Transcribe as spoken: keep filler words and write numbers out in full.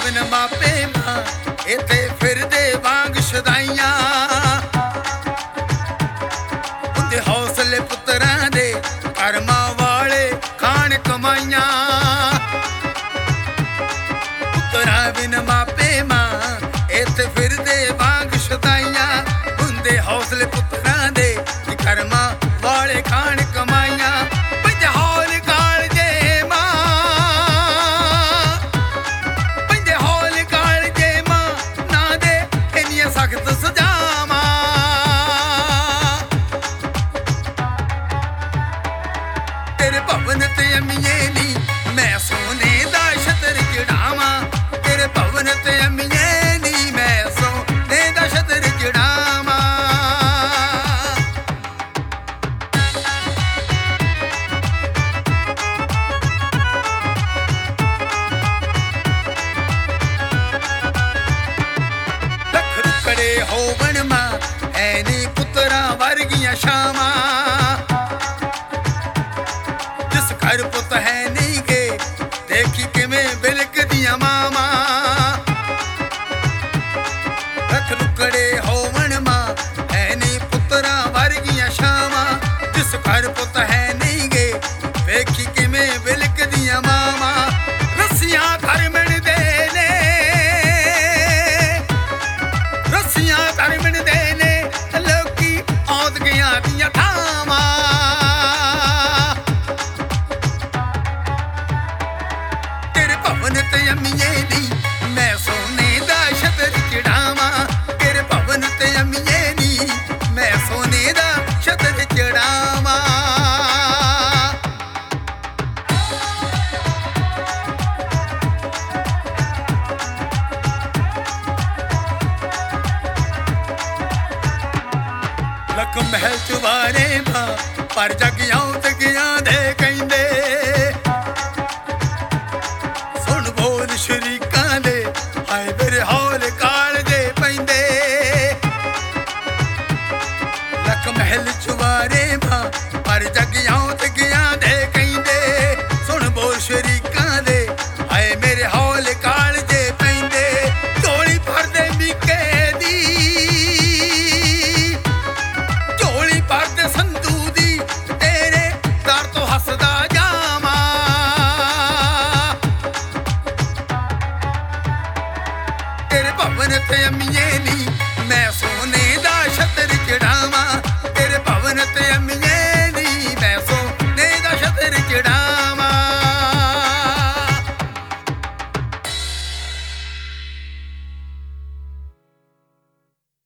ਬਿਨ ਮਾਪੇ ਮਾਂ ਇੱਥੇ ਫਿਰਦੇ ਵਾਂਗ ਸ਼ਦਾਈਆਂ ਹੁੰਦੇ ਹੌਸਲੇ ਪੁੱਤਰਾਂ ਦੇ ਕਰਮਾਂ ਵਾਲੇ ਖਾਣ ਕਮਾਈਆਂ ਪੁੱਤਰਾਂ ਬਿਨ ਮਾਪੇ ਮਾਂ ਇੱਥੇ ਫਿਰਦੇ ਵਾਂਗ ਸ਼ਦਾਈਆਂ ਹੁੰਦੇ ਹੌਸਲੇ ਪੁੱਤਰਾਂ ਦੇ ਕਰਮਾਂ ਵਾਲੇ ਖਾਣ ਕਮਾਈਆਂ ਪੈਂਦੇ ਹੌਲ ਕਾਲਜੇ ਮਾਂ ਪੈਂਦੇ ਹੌਲ ਕਾਲਜੇ ਮਾਂ ਨਾ ਦੇ ਇੰਨੀਆਂ ਸਖਤ ਸਜ਼ਾਵਾਂ ਤੇਰੇ ਭਵਨ ਤੇ ਅਮੀਏ ਨੀ ਮੈਂ ਸੋਨੇ ਦਾ ਛਤਰ ਚੜਾਵਾਂ ਤੇਰੇ ਭਵਨ ਤੇ ਅਮੀਏ ਨੀ ਮੈਂ ਸੋਨੇ ਦਾ ਛਤਰ ਚੜਾਵਾਂ ਖੜੇ ਹੋਵਣ ਮਾਂ ਐ ਨੀ ਪੁੱਤਰਾਂ ਵਰਗੀਆਂ ਸ਼ਾਮਾਂ ਜਿਸ ਘਰ ਪੁੱਤ ਹੈ ਨਹੀਂ ਗੇ ਦੇਖੀ ਕਿਵੇਂ ਬਿਲਕਦੀਆਂ ਮਾਵਾਂ ਰੱਖ ਲੁਕੜੇ ਹੋਵਣ ਮਾਂ ਐ ਨੀ ਪੁੱਤਰਾਂ ਵਰਗੀਆਂ ਸ਼ਾਮਾਂ ਜਿਸ ਘਰ ਪੁੱਤ ਹੈ ਨਹੀਂ ਗੇ ਵੇਖੀ ਕਿਵੇਂ ਬਿਲਕਦੀਆਂ ਮਾਵਾਂ ਰੱਸੀਆਂ ਘਰ ਮਿਣਦੇ ਨੇ ਰੱਸੀਆਂ ਘਰ ਮਿਣਦੇ ਨੇ ਲੋਕੀ ਆਉਂਦੀਆਂ ਦੀਆਂ ਥਾਵਾਂ ਤੇਰੇ ਭਵਨ ਤੇ ਅਮੀਏ ਨੀ ਮੈਂ ਸੋਨੇ ਦਾ ਛਤਰ ਚੜਾਵਾਂ ਤੇਰੇ ਭਵਨ ਤੇ ਅਮੀਏ ਨੀ ਮੈਂ ਸੋਨੇ ਦਾ ਛਤਰ ਚੜਾਵਾਂ ਲੱਖ ਮਹਿਲ ਚੁਬਾਰੇ ਮਾਂ ਪਰ ਜਗ ਆਉਂਦਗੀਆਂ ਦੇ ਕਹਿੰਦੇ ਸੁਣ ਬੋਲ ਸ਼ਰੀਕਾਂ ਦੇ ਹਾਏ ਮੇਰੇ ਹੌਲ ਕਾਲਜੇ ਪੈਂਦੇ ਲੱਖ ਮਹਿਲ ਚੁਬਾਰੇ ਮਾਂ ਪਰ ਜਗ ਆਉਂਦਗੀਆਂ